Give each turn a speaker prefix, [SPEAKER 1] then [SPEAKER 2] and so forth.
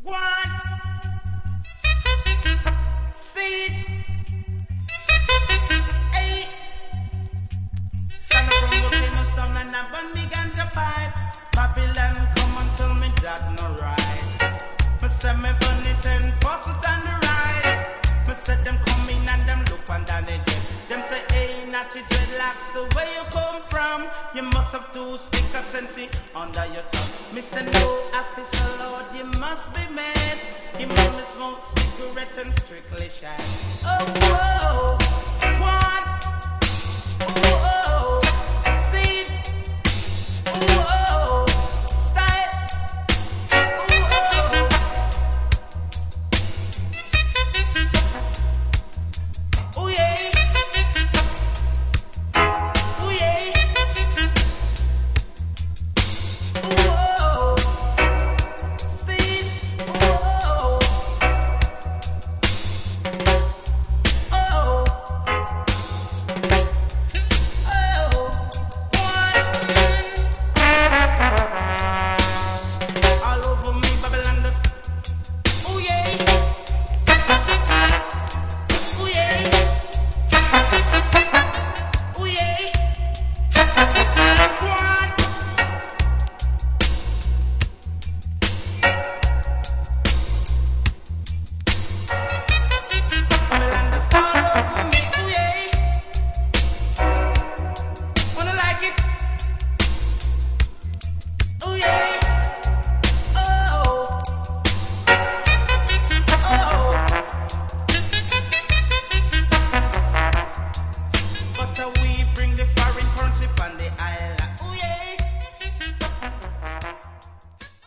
[SPEAKER 1] One. Seed. 8. Stand up from the famous sound and I burn me ganja pipe. Babylon come and tell me that no right. Me say me burn it and pass it on the right. Me say them come in and them look under the jet. Them say, hey, not your dreadlocks, so where you come from? You must have two sticker sensi under your tongue. Me say, no, officer, Lord, you must be mad. He made me smoke cigarette and strictly shine. Oh, whoa, what?